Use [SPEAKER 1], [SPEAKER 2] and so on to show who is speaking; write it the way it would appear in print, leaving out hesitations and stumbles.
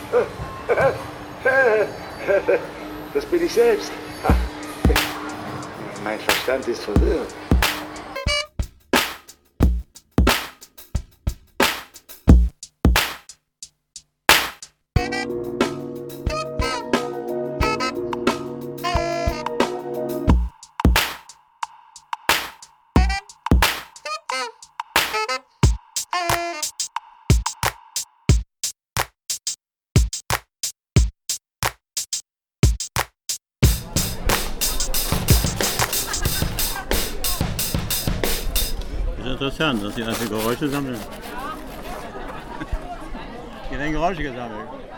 [SPEAKER 1] Das bin ich selbst. Mein Verstand ist verwirrt.
[SPEAKER 2] Interessant, dass sie also Geräusche sammeln. Hier werden Geräusche gesammelt.